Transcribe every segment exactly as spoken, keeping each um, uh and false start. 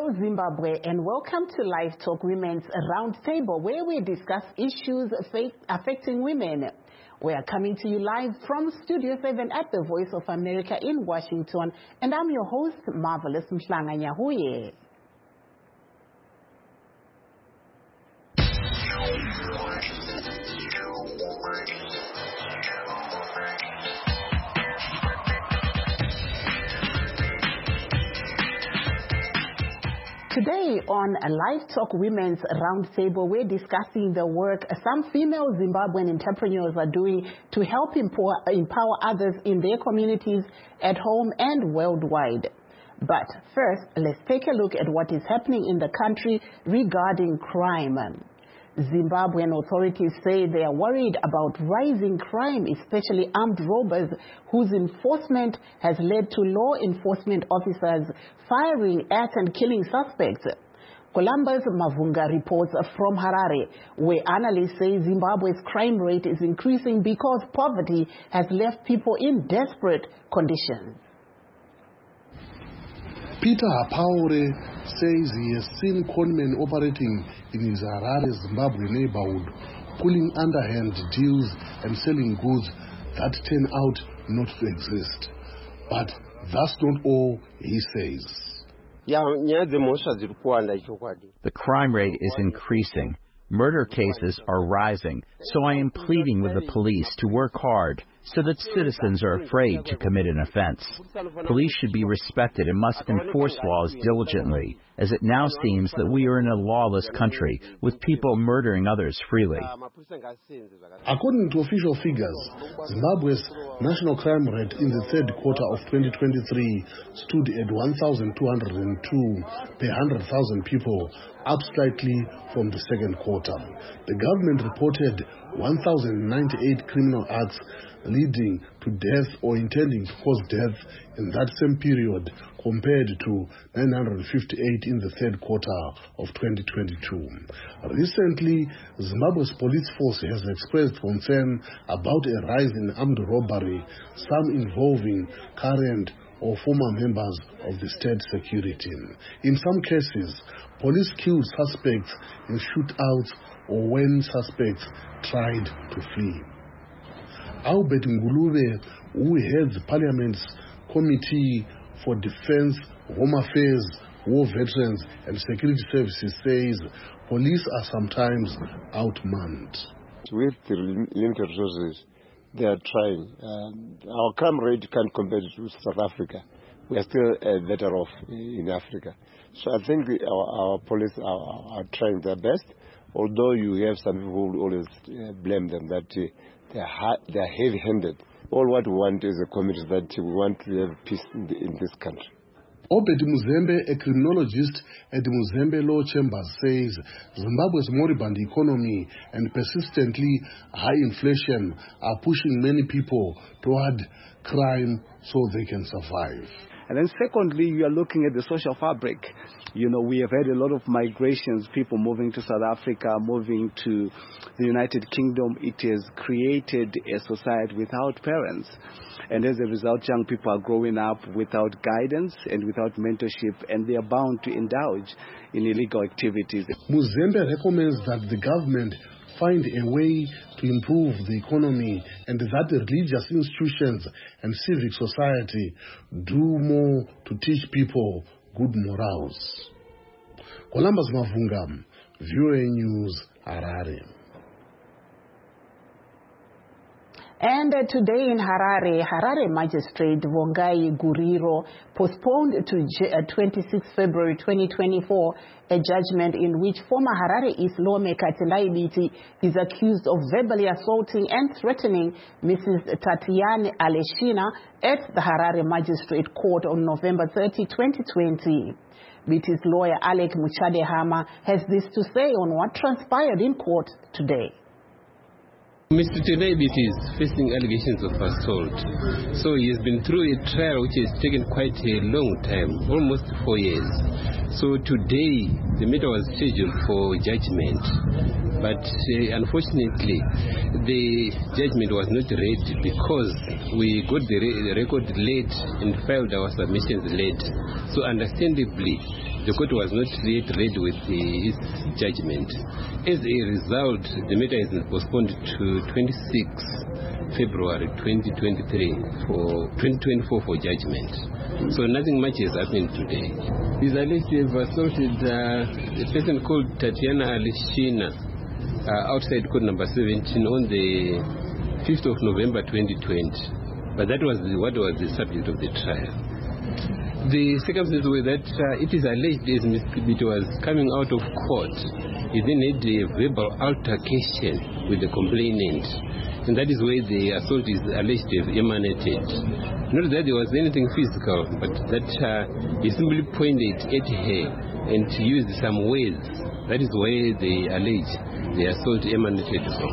Hello, Zimbabwe, and welcome to Live Talk Women's Roundtable, where we discuss issues affecting women. We are coming to you live from Studio seven at the Voice of America in Washington, and I'm your host, Marvelous Mhlanga Nyahuye. Today on a Live Talk Women's Roundtable, we're discussing the work some female Zimbabwean entrepreneurs are doing to help empower, empower others in their communities at home and worldwide. But first, let's take a look at what is happening in the country regarding crime. Zimbabwean authorities say they are worried about rising crime, especially armed robbers, whose enforcement has led to law enforcement officers firing at and killing suspects. Columbus Mavunga reports from Harare, where analysts say Zimbabwe's crime rate is increasing because poverty has left people in desperate conditions. Peter Hapaure says he has seen conmen operating in his Harare, Zimbabwe neighborhood, pulling underhand deals and selling goods that turn out not to exist. But that's not all, he says. The crime rate is increasing. Murder cases are rising, so I am pleading with the police to work hard so that citizens are afraid to commit an offense. Police should be respected and must enforce laws diligently, as it now seems that we are in a lawless country with people murdering others freely. According to official figures, Zimbabwe's national crime rate in the third quarter of twenty twenty-three stood at one thousand two hundred two per one hundred thousand people, up slightly from the second quarter. The government reported one thousand ninety-eight criminal acts leading to death or intending to cause death in that same period, compared to nine hundred fifty-eight in the third quarter of twenty twenty-two. Recently, Zimbabwe's police force has expressed concern about a rise in armed robbery, some involving current or former members of the state security. In some cases, police killed suspects in shootouts or when suspects tried to flee. Albert Ngulube, who heads Parliament's Committee for Defense, Home Affairs, War Veterans and Security Services, says police are sometimes outmanned. With the limited resources, they are trying. Uh, our crime rate can't compare it with South Africa. We are still uh, better off in Africa. So I think our, our police are, are trying their best, although you have some people who always uh, blame them that uh, they are, they are heavy-handed. All what we want is a community that we want to have peace in, the, in this country. Obed Muzembe, a criminologist at the Muzembe Law Chambers, says Zimbabwe's moribund economy and persistently high inflation are pushing many people toward crime so they can survive. And then secondly, you are looking at the social fabric. You know, we have had a lot of migrations, people moving to South Africa, moving to the United Kingdom. It has created a society without parents. And as a result, young people are growing up without guidance and without mentorship, and they are bound to indulge in illegal activities. Muzembe recommends that the government find a way to improve the economy and that the religious institutions and civic society do more to teach people good morals. Columbus Mavunga, V O A News, Harare. And uh, today in Harare, Harare Magistrate Vongai Guriro postponed to uh, twenty-sixth February twenty twenty-four a judgment in which former Harare East lawmaker Tendai Biti is accused of verbally assaulting and threatening Missus Tatiane Aleshina at the Harare Magistrate Court on November thirtieth, twenty twenty. Biti's lawyer Alec Muchadehama has this to say on what transpired in court today. Mister Tendai Biti is facing allegations of assault. So he has been through a trial which has taken quite a long time, almost four years. So today, the matter was scheduled for judgment. But uh, unfortunately, the judgment was not read because we got the, re the record late and filed our submissions late. So understandably, the court was not yet ready with the, its judgment. As a result, the matter has been postponed to twenty-sixth February twenty twenty-three for twenty twenty-four for judgment. So nothing much has happened today. These alleged have assaulted uh, a person called Tatiana Alishina uh, outside court number seventeen on the fifth of November twenty twenty. But that was the, what was the subject of the trial. The circumstances were that uh, it is alleged as Mister Kibito was coming out of court, he then had a verbal altercation with the complainant. And that is where the assault is alleged to have emanated. Not that there was anything physical, but that uh, he simply pointed at her and used some words. That is where they allege the assault emanated from.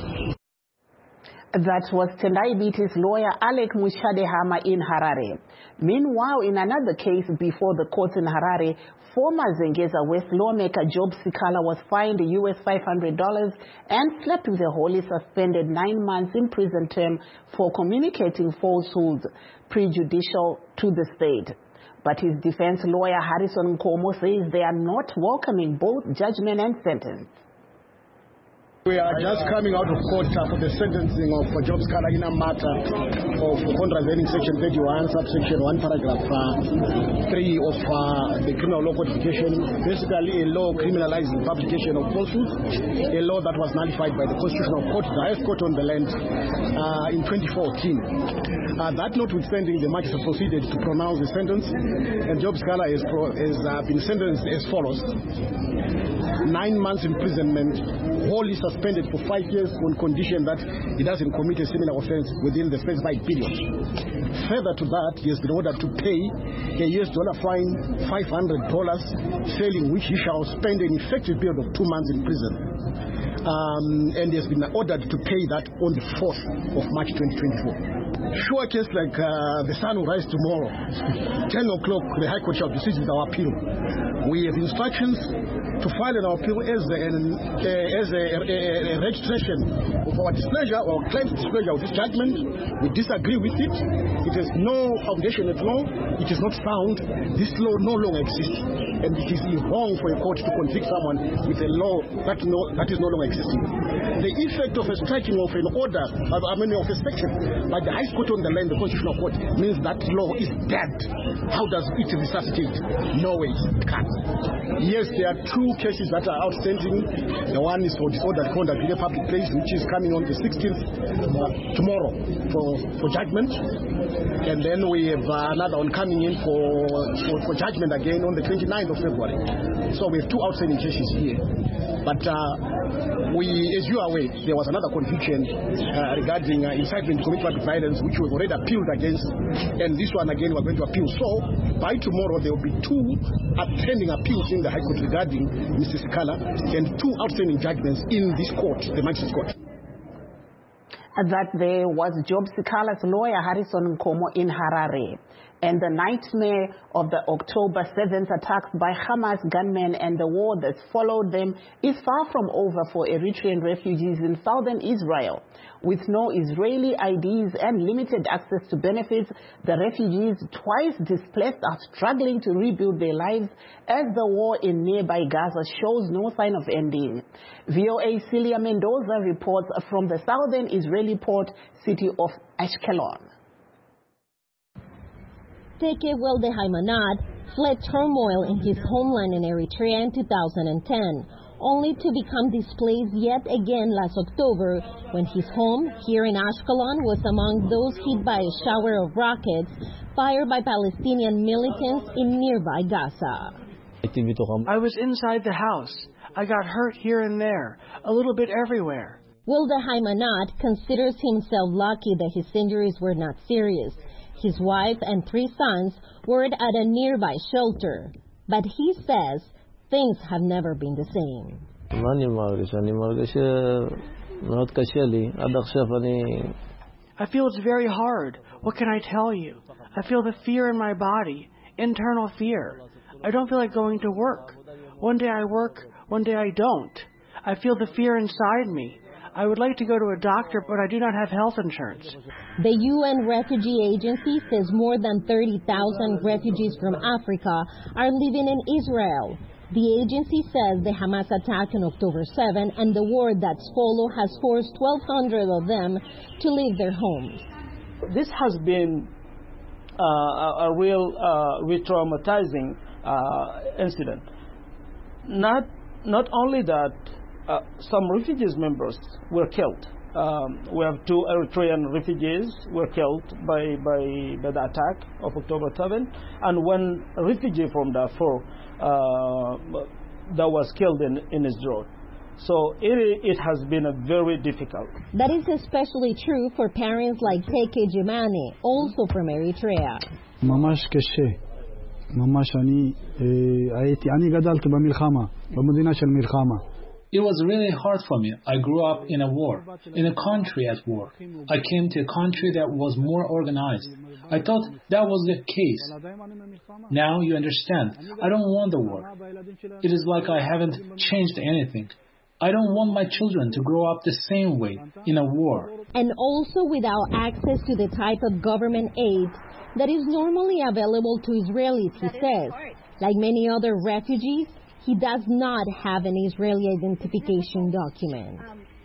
That was Tendai Biti's lawyer Alec Mushadehama in Harare. Meanwhile, in another case before the courts in Harare, former Zengeza West lawmaker Job Sikala was fined U S five hundred dollars and slapped with a wholly suspended nine months in prison term for communicating falsehoods prejudicial to the state. But his defense lawyer Harrison Nkomo says they are not welcoming both judgment and sentence. We are just coming out of court uh, for the sentencing of uh, Job Sikala in a matter of contravening section thirty-one, subsection one, paragraph uh, three of uh, the criminal law codification, basically a law criminalizing publication of falsehoods, a law that was nullified by the Constitutional Court, the highest court on the land, uh, in twenty fourteen. Uh, that notwithstanding, the magistrate proceeded to pronounce the sentence, and Job Sikala has, pro has uh, been sentenced as follows. Nine months imprisonment, wholly suspended for five years on condition that he doesn't commit a similar offense within the specified period. Further to that, he has been ordered to pay a U S dollar fine, five hundred dollars, failing which he shall spend an effective period of two months in prison. Um, and he has been ordered to pay that on the fourth of March twenty twenty-four. Sure case like uh, the sun will rise tomorrow. ten o'clock, the High Court shall proceed with our appeal. We have instructions to file an appeal as a, uh, as a, a, a registration of our displeasure or client's displeasure with this judgment. We disagree with it. It has no foundation at law. It is not sound. This law no longer exists. And it is wrong for a court to convict someone with a law that, no, that is no longer existing. The effect of a striking of an order, I mean of a section by the High Court on the land, the Constitutional Court, means that law is dead. How does it resuscitate? No way it can't. Yes, there are two cases that are outstanding. The one is for disordered conduct in a public place, which is coming on the sixteenth, uh, tomorrow, for, for judgment. And then we have uh, another one coming in for, for, for judgment again on the twenty-ninth of February. So we have two outstanding cases here. But uh, we, as you are aware, there was another conviction uh, regarding uh, incitement to commit public violence, which we've already appealed against. And this one again we're going to appeal. So by tomorrow there will be two pending appeals in the High Court regarding Mister Sikala and two outstanding judgments in this court, the Magistrates Court. That there was Job Sikala's lawyer Harrison Nkomo in Harare. And the nightmare of the October seventh attacks by Hamas gunmen and the war that followed them is far from over for Eritrean refugees in southern Israel. With no Israeli I Ds and limited access to benefits, the refugees, twice displaced, are struggling to rebuild their lives as the war in nearby Gaza shows no sign of ending. V O A Celia Mendoza reports from the southern Israeli port city of Ashkelon. Teke Welde Haimanot fled turmoil in his homeland in Eritrea in two thousand ten, only to become displaced yet again last October when his home here in Ashkelon was among those hit by a shower of rockets fired by Palestinian militants in nearby Gaza. I was inside the house. I got hurt here and there, a little bit everywhere. Wilde Haimanot considers himself lucky that his injuries were not serious. His wife and three sons were at a nearby shelter. But he says things have never been the same. I feel it's very hard. What can I tell you? I feel the fear in my body, internal fear. I don't feel like going to work. One day I work, one day I don't. I feel the fear inside me. I would like to go to a doctor, but I do not have health insurance. The U N Refugee Agency says more than thirty thousand refugees from Africa are living in Israel. The agency says the Hamas attack on October seventh and the war that's followed has forced twelve hundred of them to leave their homes. This has been uh, a, a real uh, re-traumatizing uh, incident. Not, not only that, uh, some refugees members were killed. Um, we have two Eritrean refugees were killed by, by, by the attack of October seventh, and one refugee from Darfur uh, that was killed in, in Israel. So it, it has been a very difficult. That is especially true for parents like Teke Jemane, also from Eritrea. ממש קשה. ממש אני הייתי אני גדלתי במלחמה, במדינה של מלחמה. It was really hard for me. I grew up in a war, in a country at war. I came to a country that was more organized. I thought that was the case. Now you understand. I don't want the war. It is like I haven't changed anything. I don't want my children to grow up the same way, in a war. And also without access to the type of government aid that is normally available to Israelis, he says. Like many other refugees, he does not have an Israeli identification document.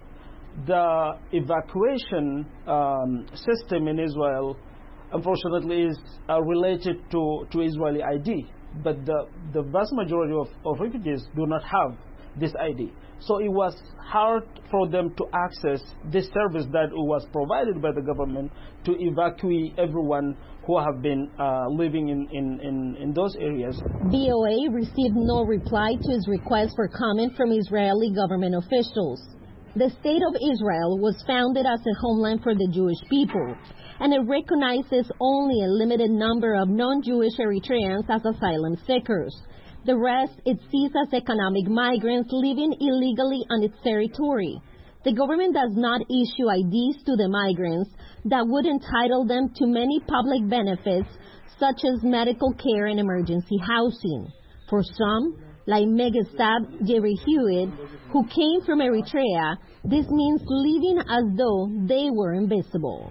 The evacuation um, system in Israel, unfortunately, is uh, related to, to Israeli I D. But the, the vast majority of, of refugees do not have this I D. So it was hard for them to access this service that was provided by the government to evacuate everyone who have been uh, living in, in, in, in those areas. V O A received no reply to his request for comment from Israeli government officials. The State of Israel was founded as a homeland for the Jewish people, and it recognizes only a limited number of non-Jewish Eritreans as asylum seekers. The rest it sees as economic migrants living illegally on its territory. The government does not issue I Ds to the migrants that would entitle them to many public benefits, such as medical care and emergency housing. For some, like Megastab Jerry Hewitt, who came from Eritrea, this means living as though they were invisible.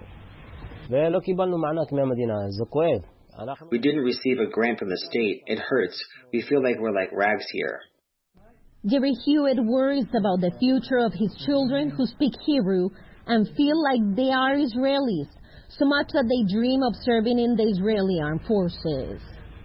We didn't receive a grant from the state. It hurts. We feel like we're like rags here. Jerry Hewitt worries about the future of his children who speak Hebrew and feel like they are Israelis, so much that they dream of serving in the Israeli armed forces.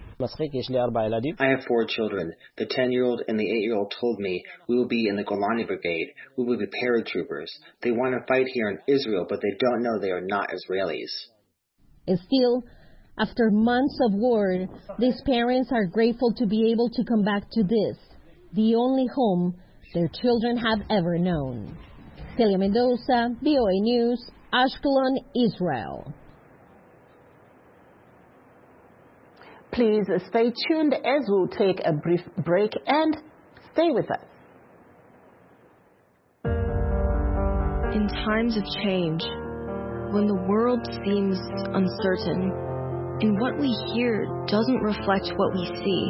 I have four children. The ten-year-old and the eight-year-old told me we will be in the Golani Brigade. We will be paratroopers. They want to fight here in Israel, but they don't know they are not Israelis. Still, after months of war, these parents are grateful to be able to come back to this, the only home their children have ever known. Celia Mendoza, V O A News, Ashkelon, Israel. Please stay tuned as we'll take a brief break and stay with us. In times of change, when the world seems uncertain, and what we hear doesn't reflect what we see,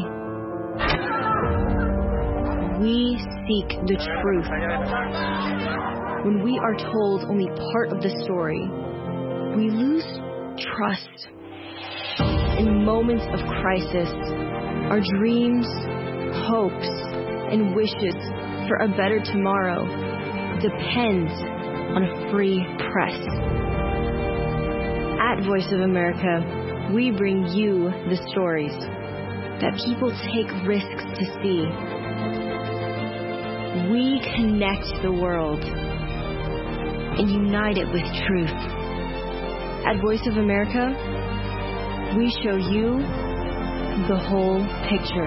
we seek the truth. When we are told only part of the story, we lose trust. In moments of crisis, our dreams, hopes, and wishes for a better tomorrow depend on a free press. At Voice of America, we bring you the stories that people take risks to see. We connect the world and unite it with truth. At Voice of America, we show you the whole picture.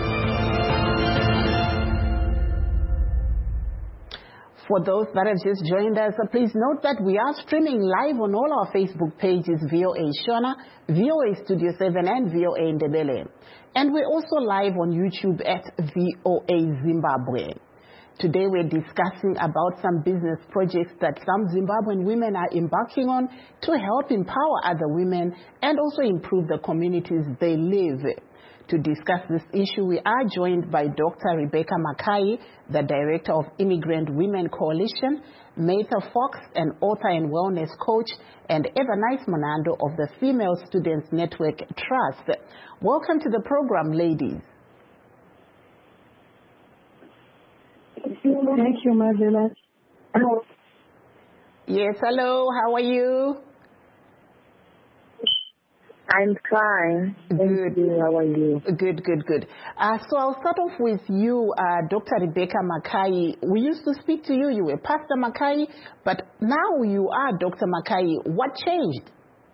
For those that have just joined us, please note that we are streaming live on all our Facebook pages, V O A Shona, V O A Studio seven, and V O A Ndebele. And we're also live on YouTube at V O A Zimbabwe. Today we're discussing about some business projects that some Zimbabwean women are embarking on to help empower other women and also improve the communities they live. To discuss this issue, we are joined by Doctor Rebecca Mackay, the Director of Immigrant Women Coalition, Mather Fox, an author and wellness coach, and Evernice Monando of the Female Students Network Trust. Welcome to the program, ladies. Thank you, Marvelous. Hello. Yes, hello. How are you? I'm fine. Thank good. You. How are you? Good, good, good. Uh, so I'll start off with you, uh, Doctor Rebecca Mackay. We used to speak to you. You were Pastor Mackay, but now you are Doctor Mackay. What changed?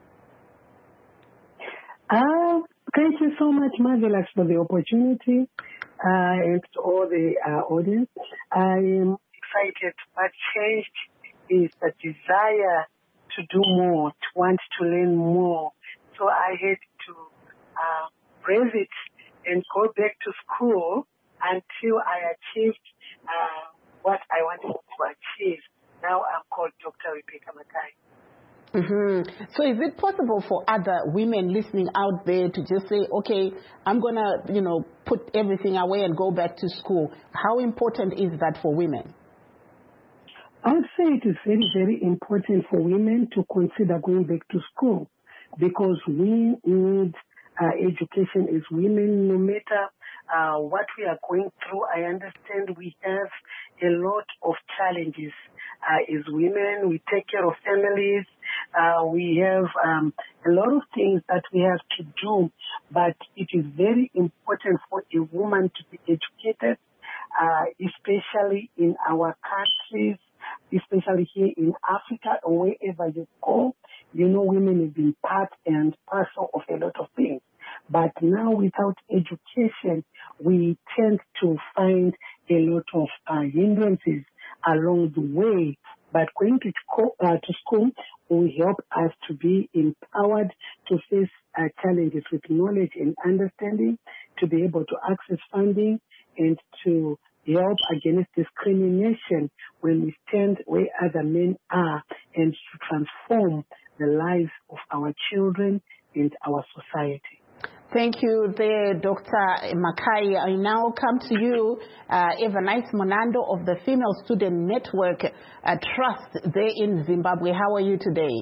Uh, thank you so much, Marvelous, for the opportunity. Uh, and to all the uh, audience. I am excited. What changed is the desire to do more, to want to learn more. So I had to uh, brave it and go back to school until I achieved uh, what I wanted to achieve. Now I'm called Doctor Rebecca Mackay. Mm-hmm. So is it possible for other women listening out there to just say, okay, I'm going to, you know, put everything away and go back to school? How important is that for women? I would say it is very, very important for women to consider going back to school because we need uh, education as women, no matter uh, what we are going through. I understand we have a lot of challenges. Uh, as women, we take care of families. Uh, we have um, a lot of things that we have to do, but it is very important for a woman to be educated, uh, especially in our countries, especially here in Africa or wherever you go. You know, women have been part and parcel of a lot of things. But now without education, we tend to find a lot of uh, hindrances along the way. But going to, uh, to school will help us to be empowered to face uh, challenges with knowledge and understanding, to be able to access funding, and to help against discrimination when we stand where other men are, and to transform the lives of our children and our society. Thank you there, Doctor Mackay. I now come to you, uh, Evernice Monando of the Female Student Network uh, Trust there in Zimbabwe. How are you today?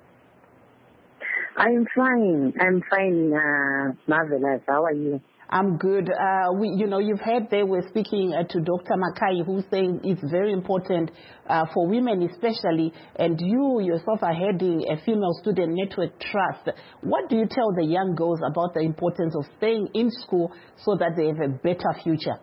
I'm fine. I'm fine, uh, Marvelous. How are you? I'm good. Uh, we, you know, you've heard they were speaking uh, to Doctor Mackay, who's saying it's very important uh, for women especially, and you yourself are heading a Female Student Network Trust. What do you tell the young girls about the importance of staying in school so that they have a better future?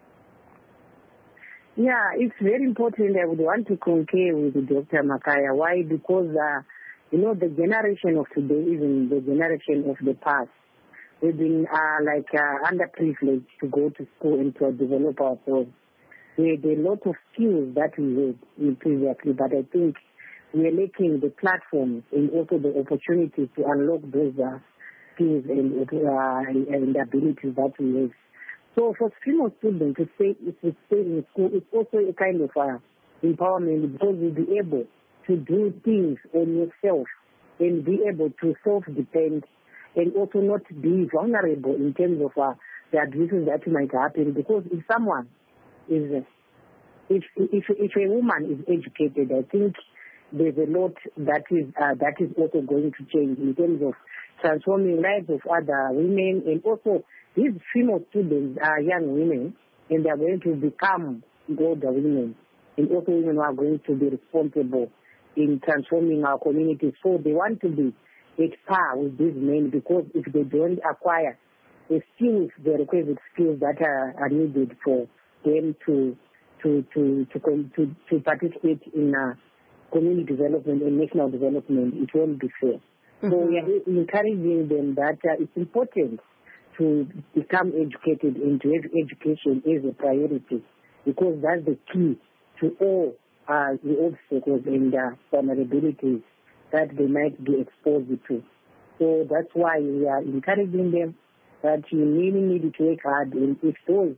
Yeah, it's very important. I would want to concur with Doctor Mackay. Why? Because, uh, you know, the generation of today isn't the generation of the past. We've been uh, like uh, underprivileged to go to school and to develop ourselves. We had a lot of skills that we had previously, but I think we are lacking the platforms and also the opportunities to unlock those uh, skills and, uh, and abilities that we have. So for female students to stay, to stay in school, it's also a kind of uh, empowerment because you'll be able to do things on yourself and be able to self-depend and also not be vulnerable in terms of uh, the abuses that might happen. Because if someone is, uh, if, if if a woman is educated, I think there's a lot that is uh, that is also going to change in terms of transforming lives of other women, and also these female students are young women, and they are going to become older women, and also women who are going to be responsible in transforming our communities. So they want to be at par with these men, because if they don't acquire the skills, the requisite skills that are, are needed for them to to to to to, to participate in uh, community development and national development, it won't be fair. Mm-hmm. So we are encouraging them that uh, it's important to become educated and to have education as a priority, because that's the key to all uh, the obstacles and uh, vulnerabilities that they might be exposed to. So that's why we are encouraging them that you really need to work hard, and if those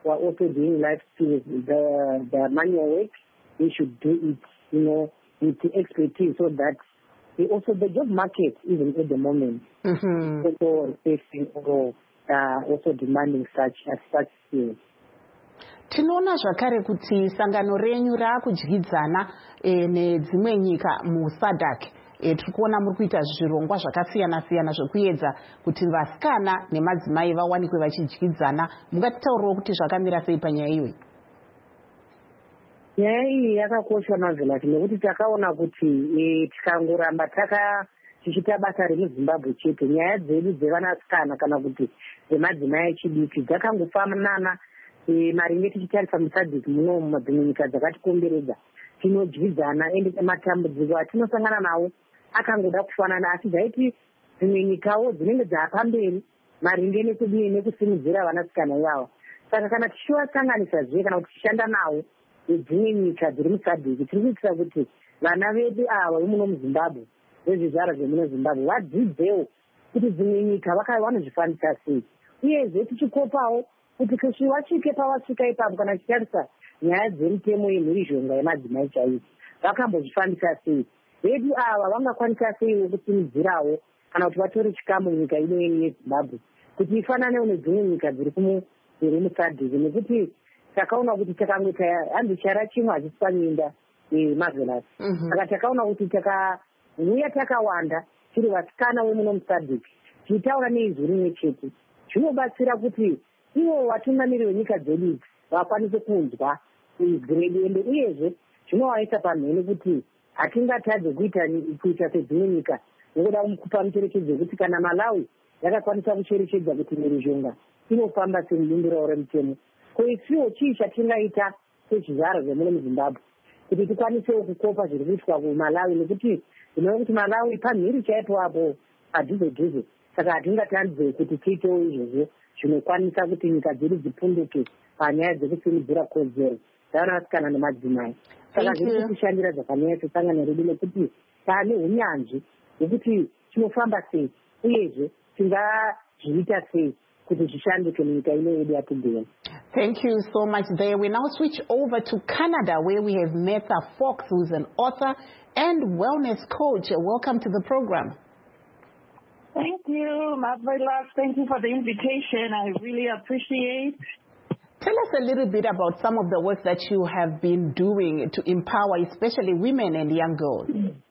who are also doing life skills, the, the manual work, they should do it, you know, with the expertise so that they also the job market, even at the moment, mm-hmm. also facing or uh, also demanding such uh, such skills. Tinoona zvakare kuti sangano renyu raakudyidzana e, nedzimwe nyika musadhak. E, tiri kuona muri kuita zvirongwa zvakasiyana siyana zvekuedza kuti vasikana nemadzimai vawanikwe vachidyidzana. Mungatitaurirawo kuti zvakamira sei panyaya iyoyi? Nyaya iyi yakakosha Marvelous nekuti takaona kuti e, tikangoramba taka tichiita basa remuZimbabwe chete, nyaya dzedu dzevanasikana kana kuti dzemadzimai echidiki dzakangofanana e, maringe tichitarisa musadhiki muno mumadzimwe nyika dzakatikomberedza. Tinodyidzana ende matambudziko atinosangana nawo akangoda kufanana, asi dzaiti dzimwe nyikawo dzinenge dzaapamberi maringe nekudii nekusimudzira vanasikana ivavo. Saka kana tichivasanganisa zve kana kuti tichishanda nawo dzimwe nyika dziri musadhiki, tiri kuitira kuti vana vedu ava vemuno muZimbabwe vezvizvara zvemuno Zimbabwe vadzidzewo kuti dzimwe nyika vanozvifambisa sei, uyezve tichikopawo kuti kuti vasvike pavasvika ipapo kana tichitarisa nyaya dzemutemo yemhirizhonga yemadzimai chaivo vakambozvifambisa sei, vedu ava vangakwanisa seiwo kusimudzirawo kana kuti vatore chikamu munyika ino yeZimbabwe kuti ifananewo nedzimwe nyika dziri musadhiki, nekuti takaona kuti takangoita handi chara chimwe hachisanyinda Marvelous. Saka takaona kuti takauya takawanda tiri vasikana vemuno musadhiki tichitaura neizwi rimwe chete, zvinobatsira kuti ivo vatungamiri venyika dzedu vakwanise kunzwa grade ende uyezve zvinovaisa pamhene kuti hatingatadze kuita kuita sedzimwe nyika nekuda kupa mucherechedzo kuti kana Malawi yakakwanisa kucherechedza kuti mhirizhonga inofamba semubumbiro remutemo, ko isiwo chii chatingaita sechizvaro zvemuno muZimbabwe kuti tikwanisewo kukopa zviri kuitwa kuMalawi, nekuti tinoona kuti Malawi pamhiri chaipo apo padhuze dhuze. Saka hatingatadze kuti tiitewo izvozvo zvinokwanisa kuti nyika dzedu dzipunduke panyaya dzekusimudzira kodzero dzavanasikana nemadzimai. Saka zviri kutishandira zvakanaka sangano redu nekuti taane unyanzvi hwekuti tinofamba sei uyezve tingazviita sei kuti zvishanduke munyika ino yedu yatogona. Thank you so much there. We now switch over to Canada where we have Metha Fox, who's an author and wellness coach. Welcome to the program. Thank you, Marvelous. Thank you for the invitation. I really appreciate. Tell us a little bit about some of the work that you have been doing to empower especially women and young girls.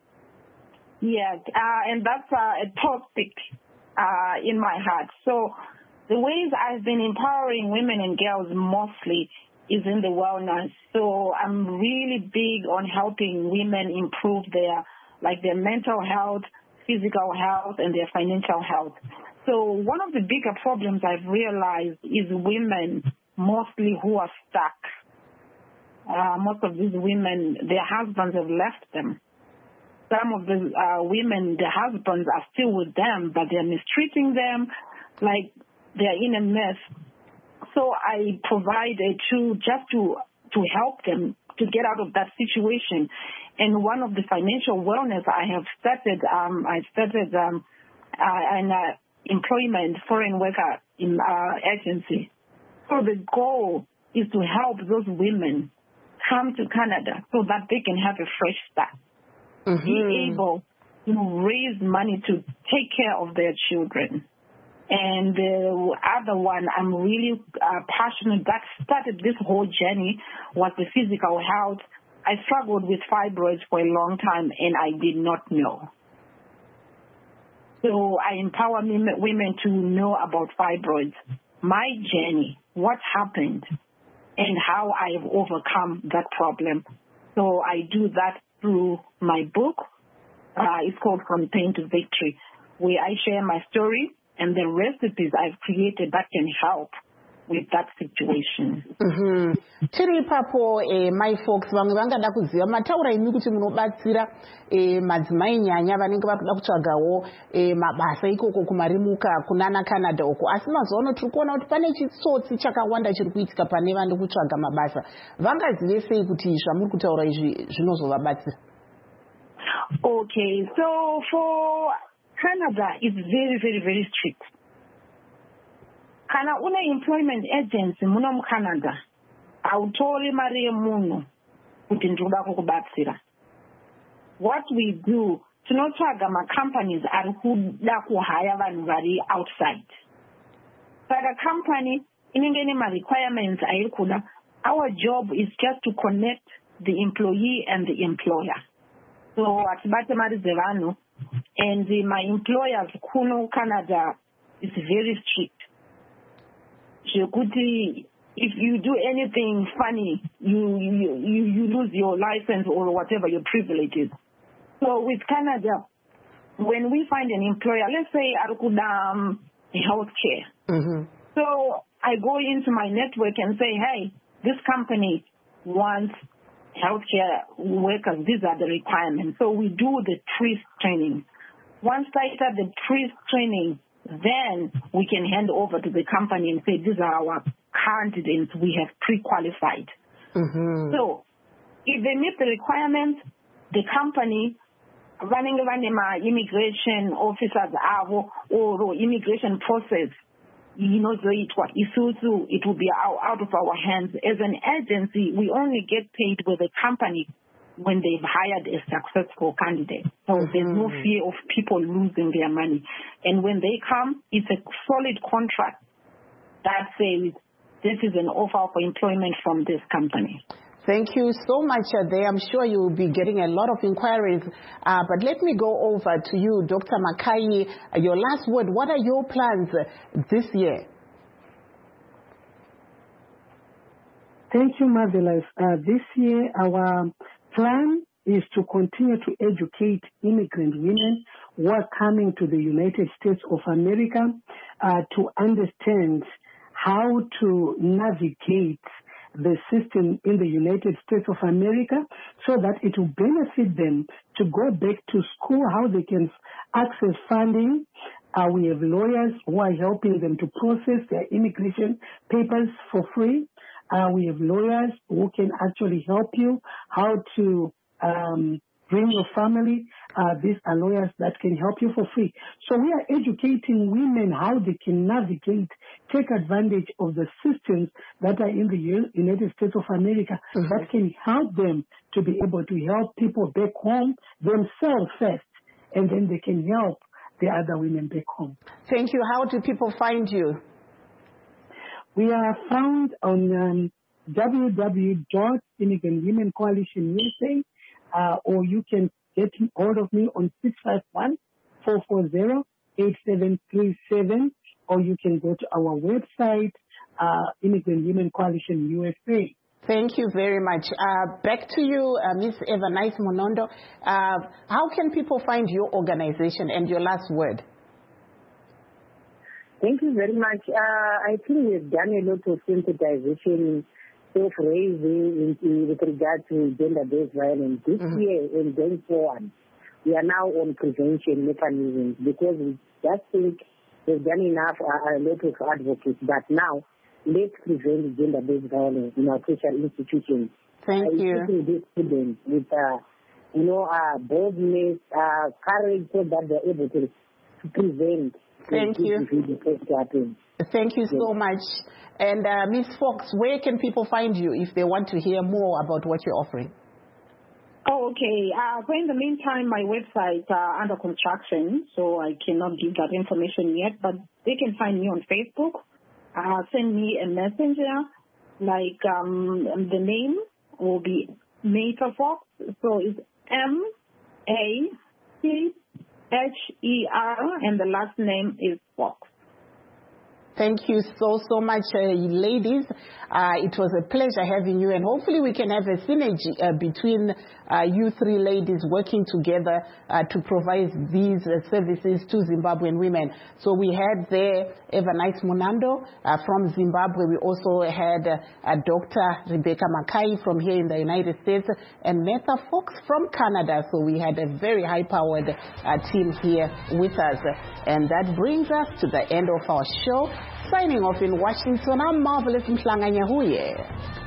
Yeah, uh, and that's uh, a topic uh, in my heart. So the ways I've been empowering women and girls mostly is in the wellness. So I'm really big on helping women improve their, like their mental health, physical health, and their financial health. So one of the bigger problems I've realized is women mostly who are stuck. Uh, most of these women, their husbands have left them. Some of the uh, women, their husbands are still with them, but they're mistreating them, like they're in a mess. So I provide a tool just to, to help them to get out of that situation. And one of the financial wellness I have started, um, I started um, uh, an uh, employment foreign worker in uh, agency. So the goal is to help those women come to Canada so that they can have a fresh start. Mm-hmm. Be able to raise money to take care of their children. And the other one I'm really uh, passionate, that started this whole journey, was the physical health. I struggled with fibroids for a long time, and I did not know. So I empower women to know about fibroids, my journey, what happened, and how I have overcome that problem. So I do that through my book. Uh, it's called From Pain to Victory, where I share my story and the recipes I've created that can help with that situation. Mhm. Tiri papo eh, my folks vamwe vangada kuziva mataura imi kuti munobatsira eh, madzimai nyanya vanenge vakuda kutsvagawo eh, mabasa ikoko kumarimuka kunana Canada uko, asi mazuva tiri kuona kuti pane chitsotsi chakawanda chiri kuitika pane vane kutsvaga mabasa. Vangazive sei kuti zvamuri kutaura izvi zvinozovabatsira? Okay, so for Canada, it's very, very, very strict. kana une employment agency muno muCanada autori mari yemunhu kuti ndinoda kukubatsira. What we do, tinotsvaga macompanies ari kuda kuhaya vanhu vari outside. Saka company inenge ine ma-requirements airi kuda. Our job is just to connect the employee and the employer. So atibate mari dzevanhu, and my employers kuno Canada is very strict. Zvekuti if you do anything funny, you, you you you lose your license or whatever your privilege is. So with Canada, when we find an employer, let's say Arkuda um, healthcare. Mm-hmm. So I go into my network and say, hey, this company wants healthcare workers. These are the requirements. So we do the TRIS training. Once I start the TRIS training, then we can hand over to the company and say, these are our candidates we have pre-qualified. Mm-hmm. So if they meet the requirements, the company running my immigration officers or immigration process, you know, it will be out of our hands. As an agency, we only get paid with the company when they've hired a successful candidate. So mm-hmm. there's no fear of people losing their money. And when they come, it's a solid contract that says this is an offer for employment from this company. Thank you so much, Ade. I'm sure you will be getting a lot of inquiries. Uh, but let me go over to you, Doctor Makai. Uh, your last word, what are your plans uh, this year? Thank you, Marvelous. Uh, this year, our plan is to continue to educate immigrant women who are coming to the United States of America uh, to understand how to navigate the system in the United States of America so that it will benefit them to go back to school, how they can access funding. Uh, we have lawyers who are helping them to process their immigration papers for free. Uh, we have lawyers who can actually help you how to um, bring your family. Uh, these are lawyers that can help you for free. So we are educating women how they can navigate, take advantage of the systems that are in the United States of America mm-hmm. that can help them to be able to help people back home themselves first, and then they can help the other women back home. Thank you. How do people find you? We are found on um, w w w dot immigrant women coalition U S A, uh, or you can get hold of me on six five one, four four zero, eight seven three seven, or you can go to our website, uh, Immigrant Women Coalition U S A. Thank you very much. Uh, back to you, uh, Miz Evernice Munondo. Uh, how can people find your organization, and your last word? Thank you very much. Uh, I think we've done a lot of sensitization, self-raising in, in, with regard to gender-based violence. This mm-hmm. year and going forward, we are now on prevention mechanisms because we just think we've done enough, uh, a lot of advocates, but now let's prevent gender-based violence in our tertiary institutions. Thank uh, you. These students with, uh, you know, uh, boldness, uh, courage, so that they're able to, to prevent. Thank you. Thank you so much. And uh, Miz Fox, where can people find you if they want to hear more about what you're offering? Oh, okay. Uh, so in the meantime, my website uh, under construction, so I cannot give that information yet, but they can find me on Facebook. Uh, send me a messenger, like um, the name will be Meta Fox, so it's M A C H E R, and the last name is Fox. Thank you so, so much, uh, ladies. Uh, it was a pleasure having you, and hopefully we can have a synergy uh, between uh, you three ladies working together uh, to provide these uh, services to Zimbabwean women. So we had there Evernice Munondo uh, from Zimbabwe. We also had uh, uh, Doctor Rebecca Makai from here in the United States, and Metha Fox from Canada. So we had a very high-powered uh, team here with us. And that brings us to the end of our show. Signing off in Washington, I'm Marvelous Mhlanga Nyahuye.